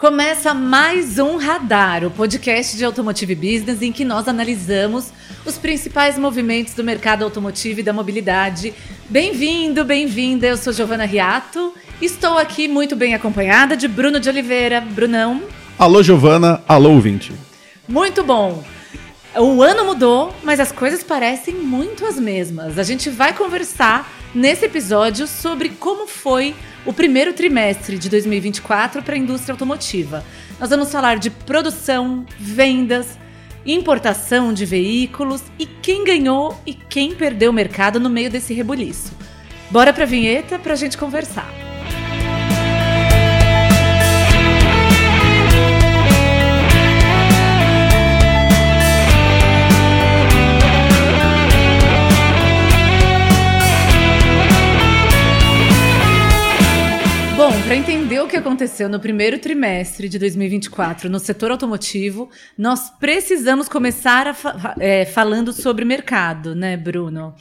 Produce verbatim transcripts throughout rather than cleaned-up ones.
Começa mais um Radar, o podcast de Automotive Business em que nós analisamos os principais movimentos do mercado automotivo e da mobilidade. Bem-vindo, bem-vinda, eu sou Giovana Riato, estou aqui muito bem acompanhada de Bruno de Oliveira. Brunão. Alô, Giovana, alô, ouvinte. Muito bom. O ano mudou, mas as coisas parecem muito as mesmas. A gente vai conversar nesse episódio sobre como foi o primeiro trimestre de dois mil e vinte e quatro para a indústria automotiva. Nós vamos falar de produção, vendas, importação de veículos e quem ganhou e quem perdeu o mercado no meio desse rebuliço. Bora para a vinheta para a gente conversar. Bom, para entender o que aconteceu no primeiro trimestre de dois mil e vinte e quatro no setor automotivo, nós precisamos começar a fa- é, falando sobre mercado, né, Bruno?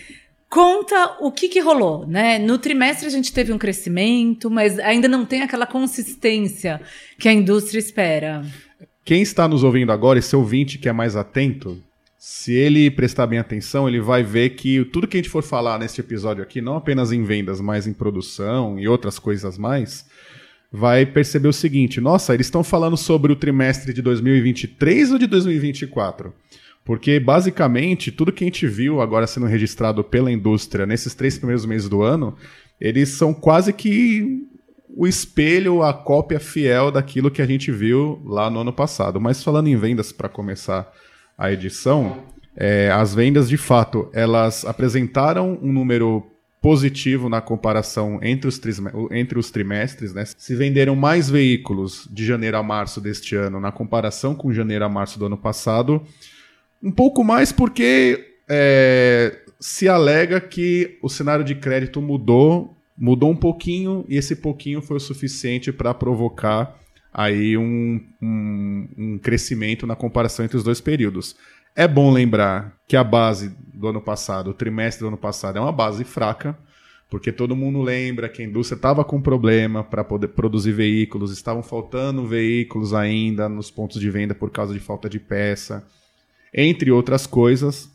Conta o que, que rolou, né? No trimestre a gente teve um crescimento, mas ainda não tem aquela consistência que a indústria espera. Quem está nos ouvindo agora, esse ouvinte que é mais atento, se ele prestar bem atenção, ele vai ver que tudo que a gente for falar neste episódio aqui, não apenas em vendas, mas em produção e outras coisas mais, vai perceber o seguinte: nossa, eles estão falando sobre o trimestre de dois mil e vinte e três ou de dois mil e vinte e quatro? Porque, basicamente, tudo que a gente viu agora sendo registrado pela indústria nesses três primeiros meses do ano, eles são quase que o espelho, a cópia fiel daquilo que a gente viu lá no ano passado. Mas falando em vendas, para começar a edição, é, as vendas, de fato, elas apresentaram um número positivo na comparação entre os, tris, entre os trimestres, né? Se venderam mais veículos de janeiro a março deste ano na comparação com janeiro a março do ano passado, um pouco mais porque é, se alega que o cenário de crédito mudou, mudou um pouquinho, e esse pouquinho foi o suficiente para provocar aí um, um, um crescimento na comparação entre os dois períodos. É bom lembrar que a base do ano passado, o trimestre do ano passado, é uma base fraca, porque todo mundo lembra que a indústria estava com problema para poder produzir veículos, estavam faltando veículos ainda nos pontos de venda por causa de falta de peça, entre outras coisas.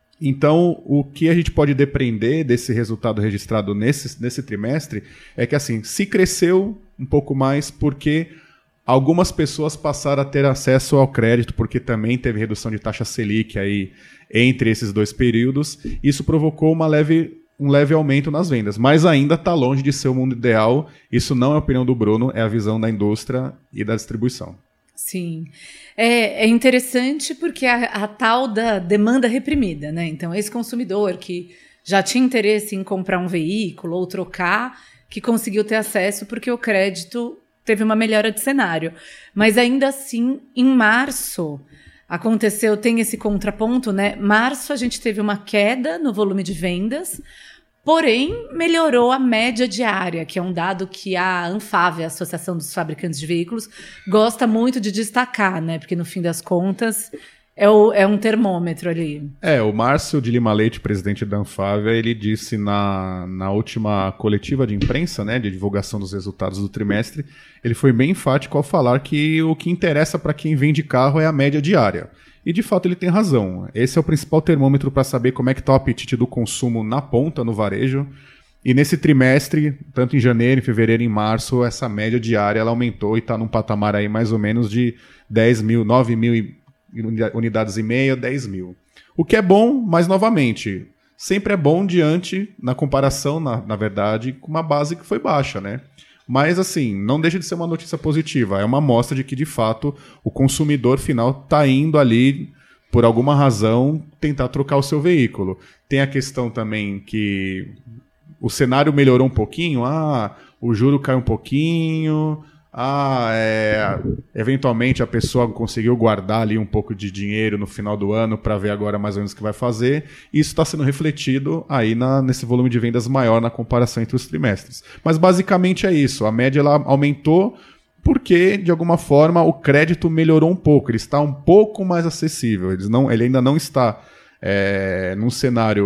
Então, o que a gente pode depreender desse resultado registrado nesse, nesse trimestre é que, assim, se cresceu um pouco mais porque algumas pessoas passaram a ter acesso ao crédito, porque também teve redução de taxa Selic aí entre esses dois períodos. Isso provocou uma leve, um leve aumento nas vendas, mas ainda está longe de ser o mundo ideal. Isso não é a opinião do Bruno, é a visão da indústria e da distribuição. Sim, é, é interessante porque a, a tal da demanda reprimida, né? Então, esse consumidor que já tinha interesse em comprar um veículo ou trocar, que conseguiu ter acesso porque o crédito teve uma melhora de cenário. Mas ainda assim, em março, aconteceu, tem esse contraponto, né? Março a gente teve uma queda no volume de vendas, porém melhorou a média diária, que é um dado que a ANFAVEA, a Associação dos Fabricantes de Veículos, gosta muito de destacar, né? Porque no fim das contas é, o, é um termômetro ali. É, o Márcio de Lima Leite, presidente da ANFAVEA, ele disse na, na última coletiva de imprensa, né, de divulgação dos resultados do trimestre, ele foi bem enfático ao falar que o que interessa para quem vende carro é a média diária. E, de fato, ele tem razão. Esse é o principal termômetro para saber como é que está o apetite do consumo na ponta, no varejo. E nesse trimestre, tanto em janeiro, em fevereiro e em março, essa média diária ela aumentou e está num patamar aí mais ou menos de dez mil, nove mil unidades e meia, dez mil. O que é bom, mas, novamente, sempre é bom diante, na comparação, na, na verdade, com uma base que foi baixa, né? Mas, assim, não deixa de ser uma notícia positiva. É uma amostra de que, de fato, o consumidor final está indo ali, por alguma razão, tentar trocar o seu veículo. Tem a questão também que o cenário melhorou um pouquinho. Ah, o juro caiu um pouquinho. Ah, é, eventualmente a pessoa conseguiu guardar ali um pouco de dinheiro no final do ano para ver agora mais ou menos o que vai fazer. Isso está sendo refletido aí na, nesse volume de vendas maior na comparação entre os trimestres. Mas basicamente é isso. A média ela aumentou porque, de alguma forma, o crédito melhorou um pouco. Ele está um pouco mais acessível. Eles não, ele ainda não está é, num cenário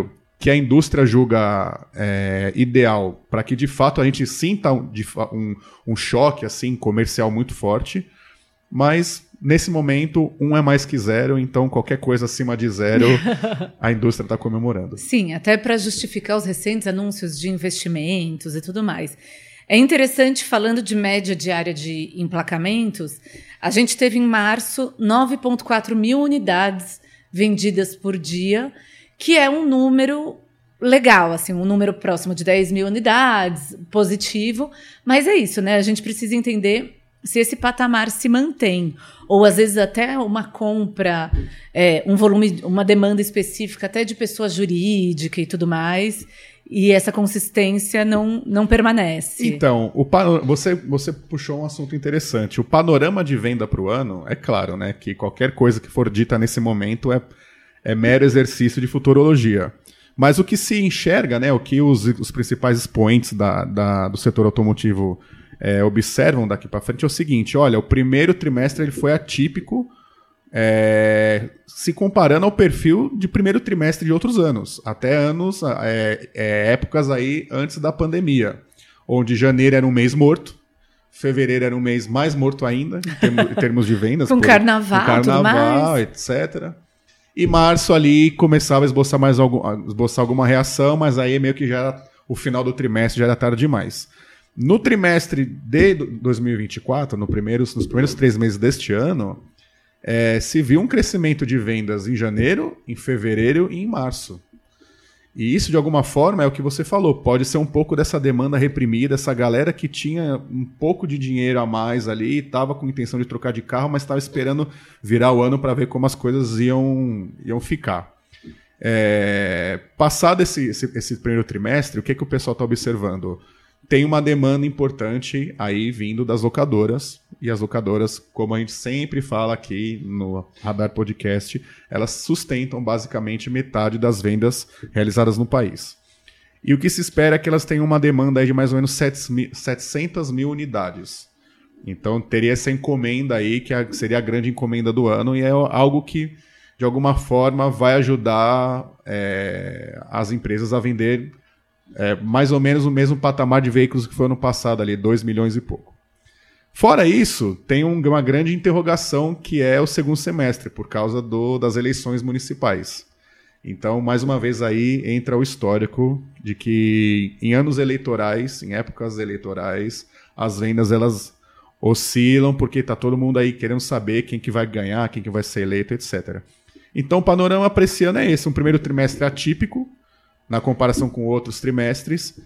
que a indústria julga é, ideal para que, de fato, a gente sinta um, um, um choque assim, comercial muito forte, mas, nesse momento, um é mais que zero, então qualquer coisa acima de zero, a indústria está comemorando. Sim, até para justificar os recentes anúncios de investimentos e tudo mais. É interessante, falando de média diária de emplacamentos, a gente teve em março nove vírgula quatro mil unidades vendidas por dia, que é um número legal, assim, um número próximo de dez mil unidades, positivo, mas é isso, né? A gente precisa entender se esse patamar se mantém, ou às vezes até uma compra, é, um volume, uma demanda específica até de pessoa jurídica e tudo mais, e essa consistência não, não permanece. Então, o pano... você, você puxou um assunto interessante. O panorama de venda para o ano, é claro, né, que qualquer coisa que for dita nesse momento é, é mero exercício de futurologia. Mas o que se enxerga, né, o que os, os principais expoentes da, da, do setor automotivo é, observam daqui para frente é o seguinte: olha, o primeiro trimestre ele foi atípico, É, se comparando ao perfil de primeiro trimestre de outros anos, até anos, é, é, épocas aí antes da pandemia, onde janeiro era um mês morto, fevereiro era um mês mais morto ainda, em termos, em termos de vendas. com por, carnaval, com carnaval, tudo mais. etcétera. E março ali começava a esboçar, mais algum, a esboçar alguma reação, mas aí meio que já o final do trimestre já era tarde demais. No trimestre de dois mil e vinte e quatro, no primeiros, nos primeiros três meses deste ano, É, se viu um crescimento de vendas em janeiro, em fevereiro e em março. E isso, de alguma forma, é o que você falou. Pode ser um pouco dessa demanda reprimida, essa galera que tinha um pouco de dinheiro a mais ali, estava com intenção de trocar de carro, mas estava esperando virar o ano para ver como as coisas iam, iam ficar. É, passado esse, esse, esse primeiro trimestre, o que, que o pessoal está observando? Tem uma demanda importante aí vindo das locadoras, e as locadoras, como a gente sempre fala aqui no Radar Podcast, elas sustentam basicamente metade das vendas realizadas no país. E o que se espera é que elas tenham uma demanda aí de mais ou menos setecentas mil unidades. Então teria essa encomenda aí, que seria a grande encomenda do ano, e é algo que, de alguma forma, vai ajudar é, as empresas a vender É, mais ou menos o mesmo patamar de veículos que foi ano passado, ali, dois milhões e pouco. Fora isso, tem um, uma grande interrogação que é o segundo semestre, por causa do, das eleições municipais. Então, mais uma vez aí entra o histórico de que em anos eleitorais, em épocas eleitorais, as vendas elas oscilam porque está todo mundo aí querendo saber quem que vai ganhar, quem que vai ser eleito, etcétera. Então, o panorama para esse ano é esse, um primeiro trimestre atípico, na comparação com outros trimestres,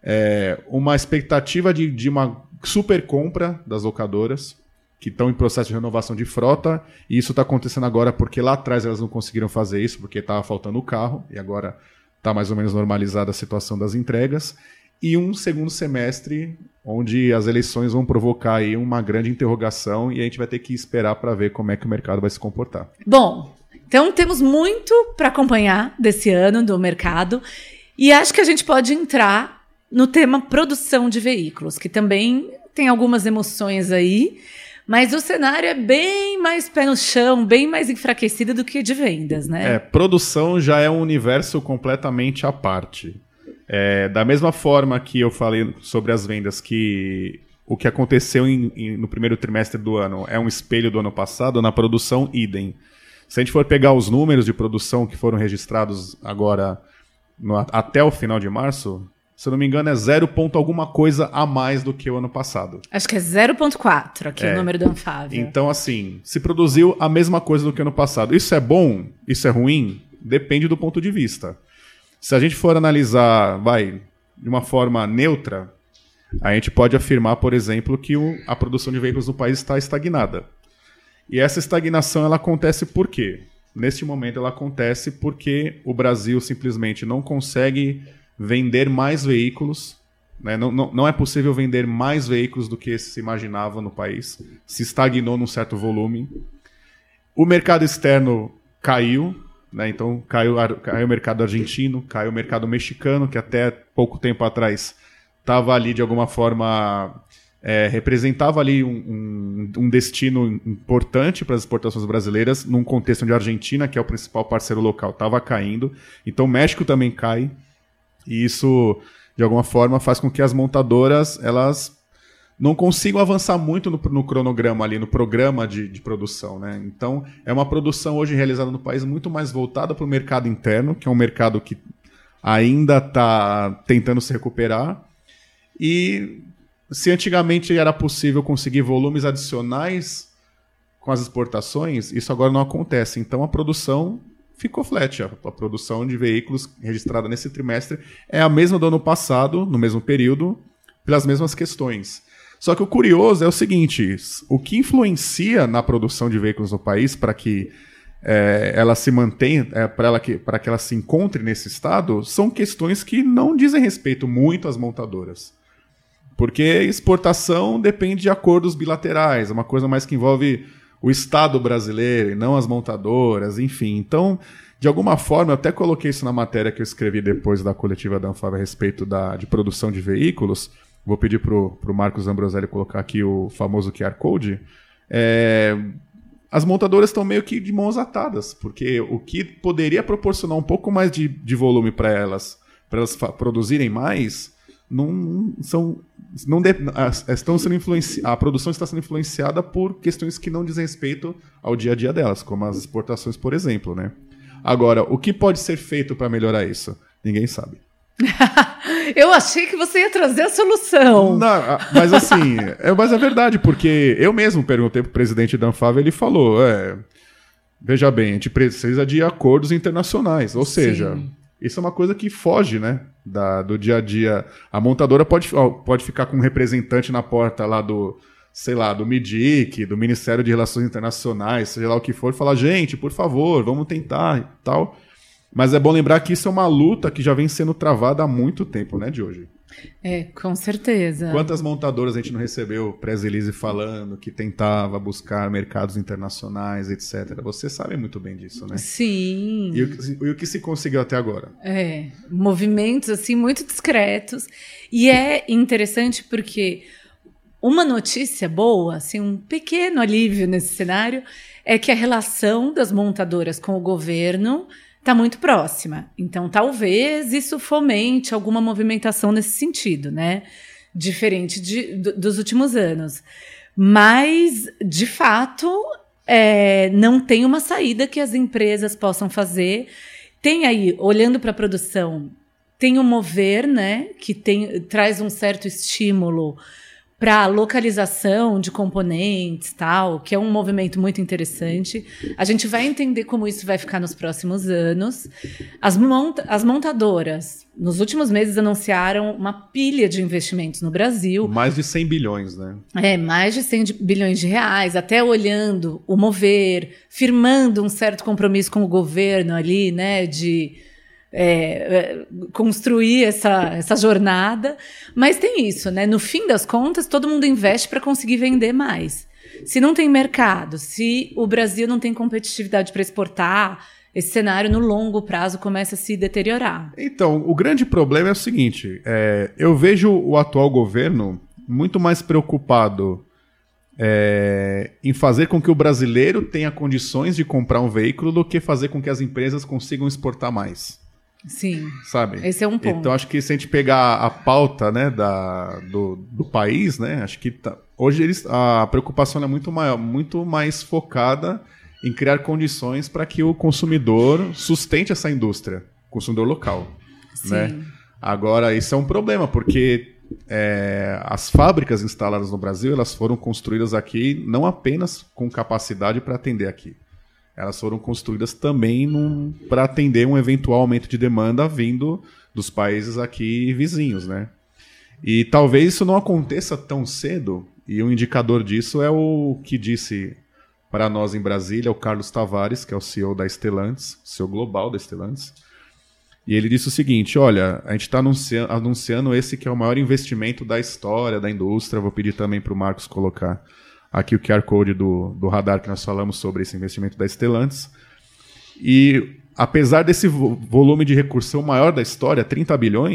é, uma expectativa de, de uma super compra das locadoras, que estão em processo de renovação de frota, e isso está acontecendo agora porque lá atrás elas não conseguiram fazer isso, porque estava faltando o carro, e agora está mais ou menos normalizada a situação das entregas, e um segundo semestre onde as eleições vão provocar aí uma grande interrogação, e a gente vai ter que esperar para ver como é que o mercado vai se comportar. Bom, então temos muito para acompanhar desse ano do mercado, e acho que a gente pode entrar no tema produção de veículos, que também tem algumas emoções aí, mas o cenário é bem mais pé no chão, bem mais enfraquecido do que de vendas, né? É, produção já é um universo completamente à parte. É, da mesma forma que eu falei sobre as vendas, que o que aconteceu em, em, no primeiro trimestre do ano é um espelho do ano passado, na produção, idem. Se a gente for pegar os números de produção que foram registrados agora no, até o final de março, se eu não me engano é zero ponto alguma coisa a mais do que o ano passado. Acho que é zero ponto quatro aqui é. o número do Anfávia. Então, assim, se produziu a mesma coisa do que o ano passado. Isso é bom? Isso é ruim? Depende do ponto de vista. Se a gente for analisar, vai, de uma forma neutra, a gente pode afirmar, por exemplo, que o, a produção de veículos no país está estagnada. E essa estagnação ela acontece por quê? Neste momento ela acontece porque o Brasil simplesmente não consegue vender mais veículos, né? não, não, não é possível vender mais veículos do que se imaginava no país, se estagnou num certo volume. O mercado externo caiu, né? Então caiu, caiu o mercado argentino, caiu o mercado mexicano, que até pouco tempo atrás estava ali de alguma forma é, representava ali um, um, um destino importante para as exportações brasileiras, num contexto onde a Argentina, que é o principal parceiro local, estava caindo. Então o México também cai. E isso, de alguma forma, faz com que as montadoras elas não consigam avançar muito no, no cronograma ali, no programa de, de produção, né? Então, é uma produção hoje realizada no país muito mais voltada para o mercado interno, que é um mercado que ainda está tentando se recuperar. E se antigamente era possível conseguir volumes adicionais com as exportações, isso agora não acontece. Então, a produção ficou flat. A, a produção de veículos registrada nesse trimestre é a mesma do ano passado, no mesmo período, pelas mesmas questões. Só que o curioso é o seguinte, o que influencia na produção de veículos no país para que é, ela se mantenha, é, para ela que, para que ela se encontre nesse estado, são questões que não dizem respeito muito às montadoras. Porque exportação depende de acordos bilaterais, é uma coisa mais que envolve o Estado brasileiro e não as montadoras, enfim. Então, de alguma forma, eu até coloquei isso na matéria que eu escrevi depois da coletiva da Anfávia a respeito da, de produção de veículos. Vou pedir para o Marcos Ambroselli colocar aqui o famoso Q R Code. É, as montadoras estão meio que de mãos atadas, porque o que poderia proporcionar um pouco mais de, de volume para elas, para elas produzirem mais, não são, não de, estão sendo influenci, a produção está sendo influenciada por questões que não dizem respeito ao dia a dia delas, como as exportações, por exemplo, né? Agora, o que pode ser feito para melhorar isso? Ninguém sabe. Eu achei que você ia trazer a solução. Não, mas assim, é, mas é verdade, porque eu mesmo perguntei para o presidente da Anfávia, ele falou, é, veja bem, a gente precisa de acordos internacionais, ou seja, sim, isso é uma coisa que foge, né, da, do dia a dia. A montadora pode, ó, pode ficar com um representante na porta lá do, sei lá, do M I D I C, do Ministério de Relações Internacionais, seja lá o que for, e falar, gente, por favor, vamos tentar e tal. Mas é bom lembrar que isso é uma luta que já vem sendo travada há muito tempo, né, de hoje. É, com certeza. Quantas montadoras a gente não recebeu press release falando que tentava buscar mercados internacionais, etcétera. Você sabe muito bem disso, né? Sim. E o, e o que se conseguiu até agora? É, movimentos assim muito discretos. E é interessante porque uma notícia boa, assim, um pequeno alívio nesse cenário, é que a relação das montadoras com o governo está muito próxima. Então, talvez isso fomente alguma movimentação nesse sentido, né? Diferente de, do, dos últimos anos. Mas, de fato, é, não tem uma saída que as empresas possam fazer. Tem aí, olhando para a produção, tem o Mover, né? Que tem, traz um certo estímulo para localização de componentes, tal, que é um movimento muito interessante. A gente vai entender como isso vai ficar nos próximos anos. As, monta- as montadoras, nos últimos meses, anunciaram uma pilha de investimentos no Brasil. Mais de cem bilhões, né? É, mais de cem bilhões de reais, até olhando o Mover, firmando um certo compromisso com o governo ali, né, de É, construir essa, essa jornada, mas tem isso, né? No fim das contas, todo mundo investe para conseguir vender mais. Se não tem mercado, se o Brasil não tem competitividade para exportar, esse cenário no longo prazo começa a se deteriorar. Então, o grande problema é o seguinte, é, eu vejo o atual governo muito mais preocupado é, em fazer com que o brasileiro tenha condições de comprar um veículo do que fazer com que as empresas consigam exportar mais. Sim, sabe? Esse é um ponto. Então, acho que se a gente pegar a pauta, né, da, do, do país, né, acho que tá, hoje eles, a preocupação é muito, maior, muito mais focada em criar condições para que o consumidor sustente essa indústria, o consumidor local. Sim. Né? Agora, isso é um problema, porque é, as fábricas instaladas no Brasil, elas foram construídas aqui não apenas com capacidade para atender aqui. Elas foram construídas também para atender um eventual aumento de demanda vindo dos países aqui vizinhos, né? E talvez isso não aconteça tão cedo, e um indicador disso é o que disse para nós em Brasília o Carlos Tavares, que é o C E O da Stellantis, C E O global da Stellantis, e ele disse o seguinte, olha, a gente está anunciando, anunciando esse que é o maior investimento da história da indústria, vou pedir também para o Marcos colocar aqui o Q R Code do, do radar que nós falamos sobre esse investimento da Stellantis. E apesar desse vo- volume de recursão maior da história, trinta bilhões,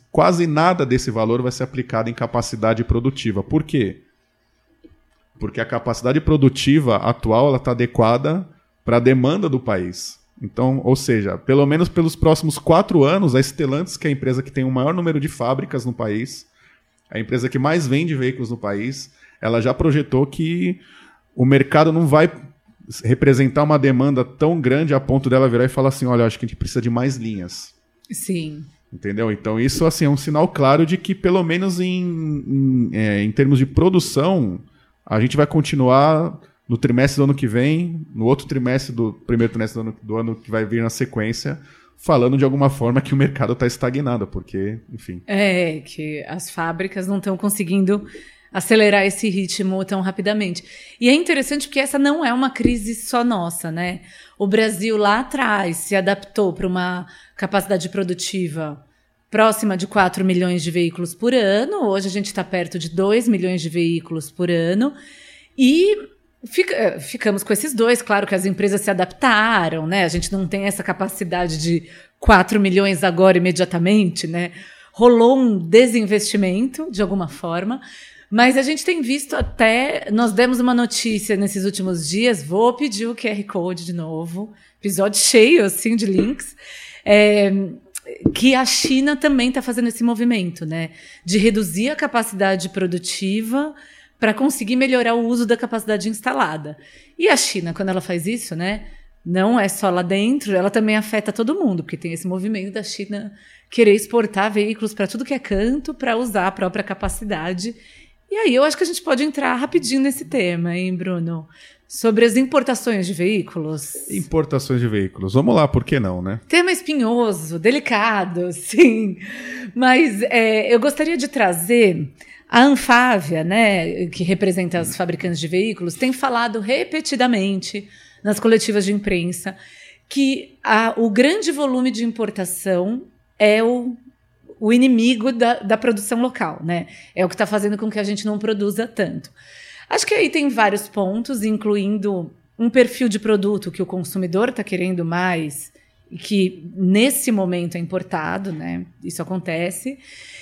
quase nada desse valor vai ser aplicado em capacidade produtiva. Por quê? Porque a capacidade produtiva atual está adequada para a demanda do país. Então, ou seja, pelo menos pelos próximos quatro anos, a Stellantis, que é a empresa que tem o maior número de fábricas no país, a empresa que mais vende veículos no país, ela já projetou que o mercado não vai representar uma demanda tão grande a ponto dela virar e falar assim, olha, acho que a gente precisa de mais linhas. Sim. Entendeu? Então isso assim, é um sinal claro de que, pelo menos em, em, é, em termos de produção, a gente vai continuar no trimestre do ano que vem, no outro trimestre do primeiro trimestre do ano, do ano que vai vir na sequência, falando de alguma forma que o mercado está estagnado, porque, enfim... É, que as fábricas não estão conseguindo acelerar esse ritmo tão rapidamente. E é interessante porque essa não é uma crise só nossa, né? O Brasil lá atrás se adaptou para uma capacidade produtiva próxima de quatro milhões de veículos por ano. Hoje a gente está perto de dois milhões de veículos por ano. E fica, ficamos com esses dois. Claro que as empresas se adaptaram, né? A gente não tem essa capacidade de quatro milhões agora imediatamente, né? Rolou um desinvestimento, de alguma forma. Mas a gente tem visto até... Nós demos uma notícia nesses últimos dias. Vou pedir o Q R Code de novo. Episódio cheio, assim, de links. É, que a China também está fazendo esse movimento, né? De reduzir a capacidade produtiva para conseguir melhorar o uso da capacidade instalada. E a China, quando ela faz isso, né? Não é só lá dentro, ela também afeta todo mundo, porque tem esse movimento da China querer exportar veículos para tudo que é canto para usar a própria capacidade. E aí eu acho que a gente pode entrar rapidinho nesse tema, hein, Bruno? Sobre as importações de veículos. Importações de veículos. Vamos lá, por que não, né? Tema espinhoso, delicado, sim. Mas é, eu gostaria de trazer a Anfávia, né, que representa as fabricantes de veículos, tem falado repetidamente nas coletivas de imprensa que a, o grande volume de importação é o o inimigo da, da produção local, né? É o que está fazendo com que a gente não produza tanto. Acho que aí tem vários pontos, incluindo um perfil de produto que o consumidor está querendo mais e que, nesse momento, é importado, né? Isso acontece.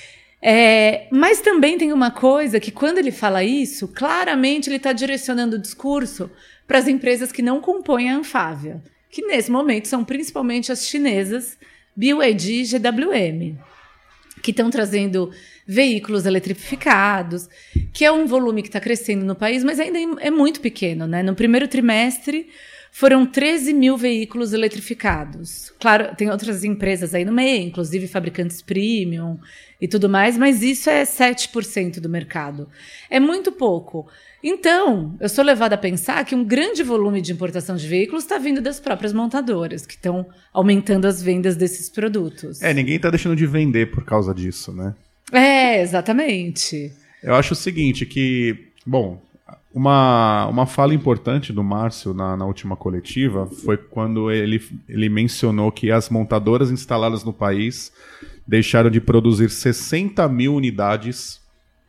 É, mas também tem uma coisa que, quando ele fala isso, claramente ele está direcionando o discurso para as empresas que não compõem a Anfávia, que, nesse momento, são principalmente as chinesas B Y D e G W M. Que estão trazendo veículos eletrificados, que é um volume que está crescendo no país, mas ainda é muito pequeno, né? No primeiro trimestre, foram treze mil veículos eletrificados. Claro, tem outras empresas aí no meio, inclusive fabricantes premium e tudo mais, mas isso é sete por cento do mercado. É muito pouco. Então, eu sou levada a pensar que um grande volume de importação de veículos está vindo das próprias montadoras, que estão aumentando as vendas desses produtos. É, ninguém está deixando de vender por causa disso, né? É, exatamente. Eu acho o seguinte, que, bom, uma, uma fala importante do Márcio na, na última coletiva foi quando ele, ele mencionou que as montadoras instaladas no país deixaram de produzir sessenta mil unidades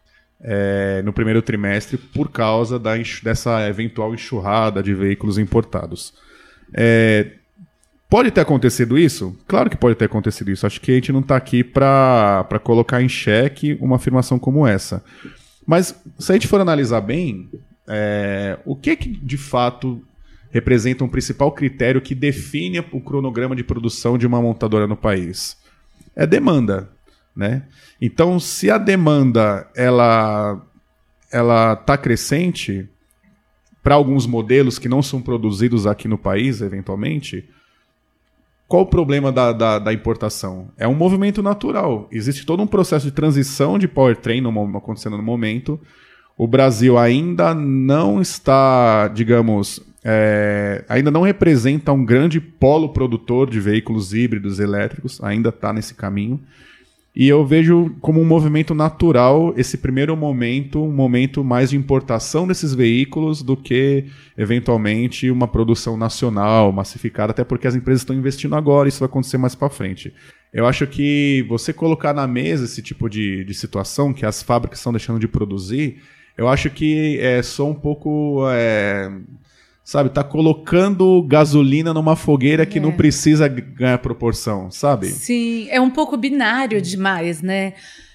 É, no primeiro trimestre por causa da, dessa eventual enxurrada de veículos importados. É, pode ter acontecido isso? Claro que pode ter acontecido isso. Acho que a gente não está aqui para colocar em xeque uma afirmação como essa. Mas se a gente for analisar bem, é, o que, que de fato representa um principal critério que define o cronograma de produção de uma montadora no país? É demanda, né? Então, se a demanda ela ela está crescente para alguns modelos que não são produzidos aqui no país, eventualmente, qual o problema da, da, da importação? É um movimento natural. Existe todo um processo de transição de powertrain no, acontecendo no momento. O Brasil ainda não está, digamos, é, ainda não representa um grande polo produtor de veículos híbridos elétricos, ainda está nesse caminho. E eu vejo como um movimento natural esse primeiro momento, um momento mais de importação desses veículos do que, eventualmente, uma produção nacional, massificada, até porque as empresas estão investindo agora e isso vai acontecer mais para frente. Eu acho que você colocar na mesa esse tipo de, de situação, que as fábricas estão deixando de produzir, eu acho que é só um pouco... É, sabe, tá colocando gasolina numa fogueira que é. não precisa ganhar proporção, sabe? Sim, é um pouco binário demais, né?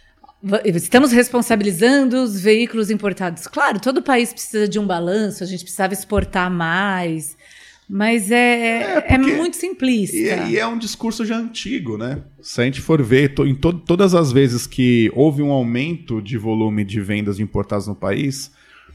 Estamos responsabilizando os veículos importados. Claro, todo país precisa de um balanço, a gente precisava exportar mais, mas é, é, é muito simplista. E, e é um discurso já antigo, né? Se a gente for ver, to, em to, todas as vezes que houve um aumento de volume de vendas de importados no país,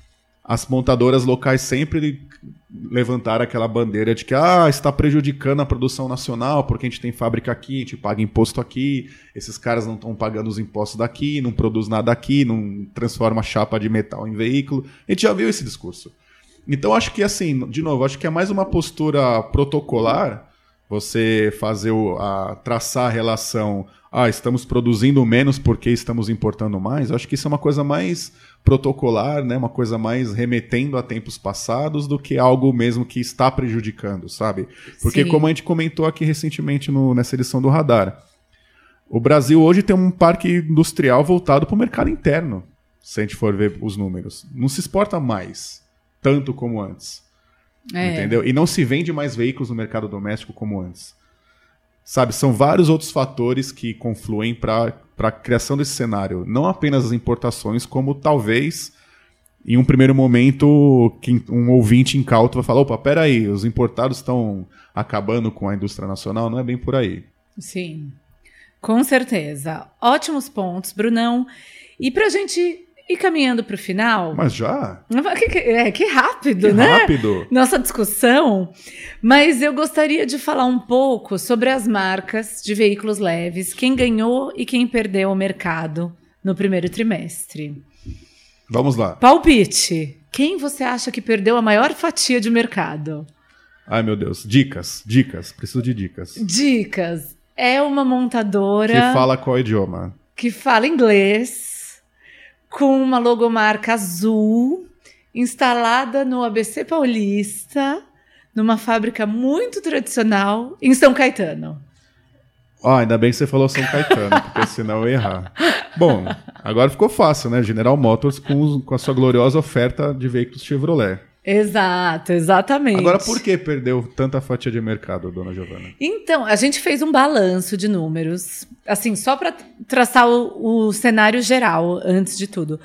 as montadoras locais sempre levantaram aquela bandeira de que ah, está prejudicando a produção nacional porque a gente tem fábrica aqui, a gente paga imposto aqui, esses caras não estão pagando os impostos daqui, não produz nada aqui, não transforma chapa de metal em veículo. A gente já viu esse discurso. Então acho que, assim, de novo, acho que é mais uma postura protocolar você fazer o, a, traçar a relação, ah, estamos produzindo menos porque estamos importando mais. Eu acho que isso é uma coisa mais protocolar, né? Uma coisa mais remetendo a tempos passados do que algo mesmo que está prejudicando, sabe? Porque Sim. como a gente comentou aqui recentemente no, nessa edição do Radar, o Brasil hoje tem um parque industrial voltado para o mercado interno, se a gente for ver os números. Não se exporta mais, tanto como antes. É. Entendeu? E não se vende mais veículos no mercado doméstico como antes. Sabe, são vários outros fatores que confluem para a criação desse cenário. Não apenas as importações, como talvez, em um primeiro momento, um ouvinte incauto vai falar, opa, peraí, os importados estão acabando com a indústria nacional? Não é bem por aí. Sim, com certeza. Ótimos pontos, Brunão. E para a gente ir caminhando para o final... Mas já? Que, é, que rápido, que né? rápido. Nossa discussão. Mas eu gostaria de falar um pouco sobre as marcas de veículos leves, quem ganhou e quem perdeu o mercado no primeiro trimestre. Vamos lá. Palpite. Quem você acha que perdeu a maior fatia de mercado? Ai, meu Deus. Dicas, dicas. Preciso de dicas. Dicas. É uma montadora... Que fala qual idioma? Que fala inglês... com uma logomarca azul, instalada no A B C Paulista, numa fábrica muito tradicional, em São Caetano. Ah, ainda bem que você falou São Caetano, porque senão eu ia errar. Bom, agora ficou fácil, né? General Motors com, com a sua gloriosa oferta de veículos Chevrolet. Exato, exatamente. Agora, por que perdeu tanta fatia de mercado, dona Giovana? Então, a gente fez um balanço de números, assim, só para traçar o, o cenário geral, antes de tudo.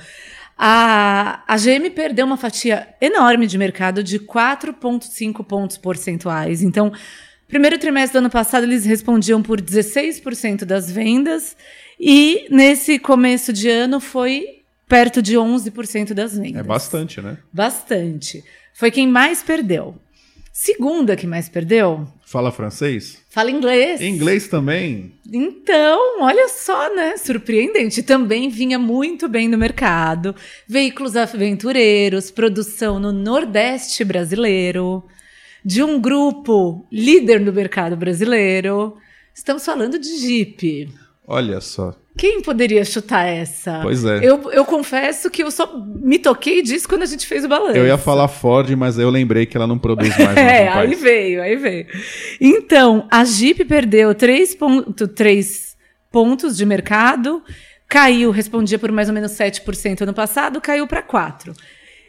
A, a G M perdeu uma fatia enorme de mercado de quatro vírgula cinco pontos percentuais. Então, primeiro trimestre do ano passado, eles respondiam por dezesseis por cento das vendas e, nesse começo de ano, foi... perto de onze por cento das vendas. É bastante, né? Bastante. Foi quem mais perdeu. Segunda que mais perdeu... Fala francês? Fala inglês. Inglês também? Então, olha só, né? Surpreendente. Também vinha muito bem no mercado. Veículos aventureiros, produção no Nordeste brasileiro, de um grupo líder no mercado brasileiro. Estamos falando de Jeep. Olha só. Quem poderia chutar essa? Pois é. Eu, eu confesso que eu só me toquei disso quando a gente fez o balanço. Eu ia falar Ford, mas eu lembrei que ela não produz mais. É, aí veio, aí veio. Então, a Jeep perdeu três vírgula três pontos de mercado, caiu, respondia por mais ou menos sete por cento ano passado, caiu para quatro por cento.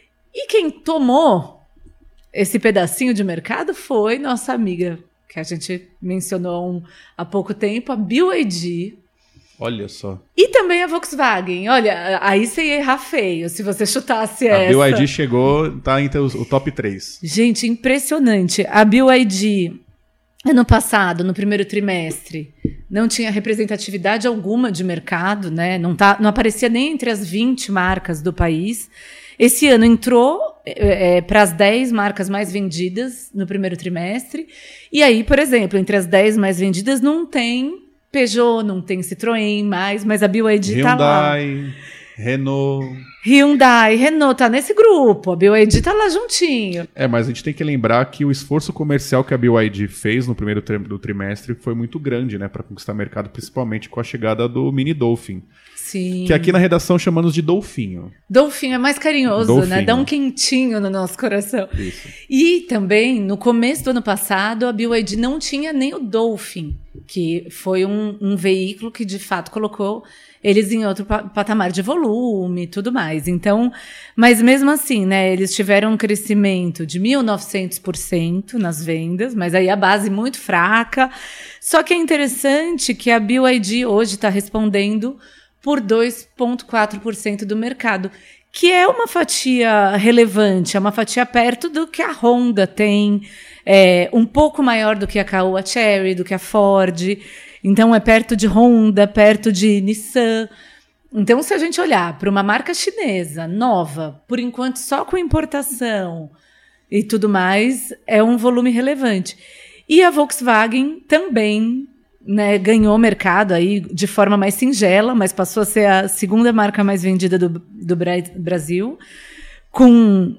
E quem tomou esse pedacinho de mercado foi nossa amiga, que a gente mencionou um, há pouco tempo, a B Y D. Olha só. E também a Volkswagen. Olha, aí você ia errar feio se você chutasse a essa. A B Y D chegou, tá entre os, o top três. Gente, impressionante. A B Y D, ano passado, no primeiro trimestre, não tinha representatividade alguma de mercado, né? Não, tá, não aparecia nem entre as vinte marcas do país. Esse ano entrou é, para as dez marcas mais vendidas no primeiro trimestre. E aí, por exemplo, entre as dez mais vendidas não tem Peugeot, não tem Citroën mais, mas a B Y D tá lá. Hyundai, Renault... Hyundai, Renault tá nesse grupo, a B Y D tá lá juntinho. É, mas a gente tem que lembrar que o esforço comercial que a B Y D fez no primeiro tri- do trimestre foi muito grande, né, para conquistar mercado, principalmente com a chegada do Mini Dolphin. Sim. Que aqui na redação chamamos de Dolfinho. Dolfinho é mais carinhoso, Dolfinho. Né? Dá um quentinho no nosso coração. Isso. E também, no começo do ano passado, a B Y D não tinha nem o Dolphin. que foi um, um veículo que, de fato, colocou eles em outro pa- patamar de volume e tudo mais. Então, mas mesmo assim, né, eles tiveram um crescimento de mil e novecentos por cento nas vendas, mas aí a base muito fraca. Só que é interessante que a B Y D hoje está respondendo por dois vírgula quatro por cento do mercado, que é uma fatia relevante, é uma fatia perto do que a Honda tem, é, um pouco maior do que a Caoa Chery, do que a Ford. Então, é perto de Honda, perto de Nissan. Então, se a gente olhar para uma marca chinesa nova, por enquanto só com importação e tudo mais, é um volume relevante. E a Volkswagen também, né, ganhou mercado aí de forma mais singela, mas passou a ser a segunda marca mais vendida do, do Bra- Brasil, com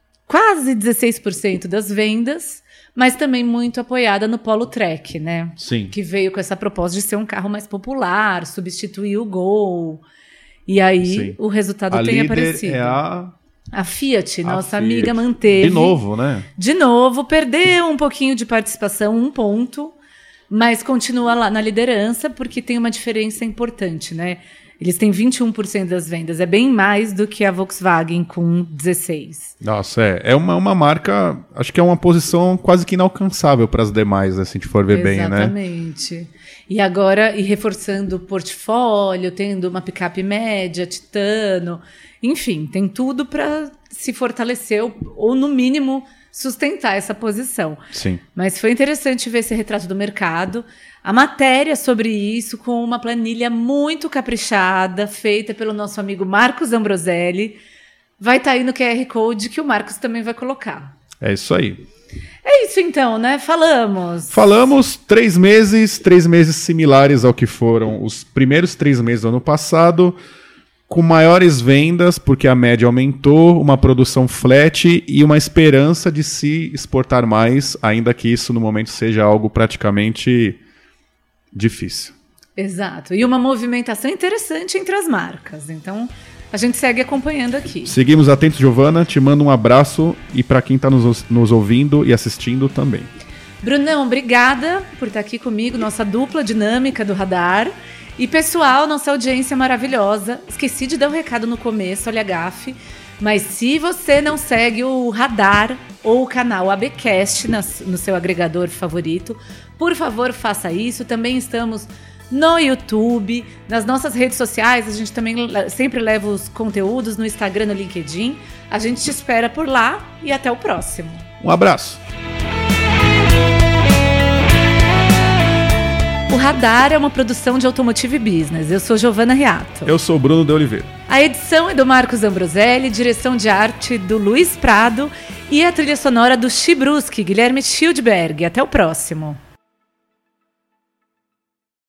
quase dezesseis por cento das vendas, mas também muito apoiada no Polo Trek, né? Sim. Que veio com essa proposta de ser um carro mais popular, substituir o Gol. E aí Sim. o resultado A tem líder aparecido. é a... A Fiat, a nossa Fiat. amiga, manteve. De novo, né? De novo, perdeu um pouquinho de participação, um ponto, mas continua lá na liderança, porque tem uma diferença importante, né? Eles têm vinte e um por cento das vendas, é bem mais do que a Volkswagen com dezesseis por cento. Nossa, é, é uma, uma marca, acho que é uma posição quase que inalcançável para as demais, né, se a gente for ver bem, né? Exatamente. E agora, e reforçando o portfólio, tendo uma picape média, Titano, enfim, tem tudo para se fortalecer ou, ou, no mínimo, sustentar essa posição. Sim. Mas foi interessante ver esse retrato do mercado. A matéria sobre isso, com uma planilha muito caprichada, feita pelo nosso amigo Marcos Ambroselli, vai estar aí no Q R Code que o Marcos também vai colocar. É isso aí. É isso então, né? Falamos. Falamos três meses, três meses similares ao que foram os primeiros três meses do ano passado, com maiores vendas, porque a média aumentou, uma produção flat e uma esperança de se exportar mais, ainda que isso no momento seja algo praticamente difícil. Exato. E uma movimentação interessante entre as marcas. Então, a gente segue acompanhando aqui. Seguimos atentos, Giovana. Te mando um abraço e para quem está nos, nos ouvindo e assistindo também. Brunão, obrigada por estar aqui comigo, nossa dupla dinâmica do Radar. E pessoal, nossa audiência maravilhosa. Esqueci de dar o um recado no começo, olha a gafe. Mas se você não segue o Radar ou o canal ABcast no seu agregador favorito, por favor, faça isso. Também estamos no YouTube, nas nossas redes sociais. A gente também sempre leva os conteúdos no Instagram, no LinkedIn. A gente te espera por lá e até o próximo. Um abraço. O Radar é uma produção de Automotive Business. Eu sou Giovana Reato. Eu sou Bruno de Oliveira. A edição é do Marcos Ambroselli, direção de arte do Luiz Prado e a trilha sonora do Chibruski, Guilherme Schildberg. Até o próximo.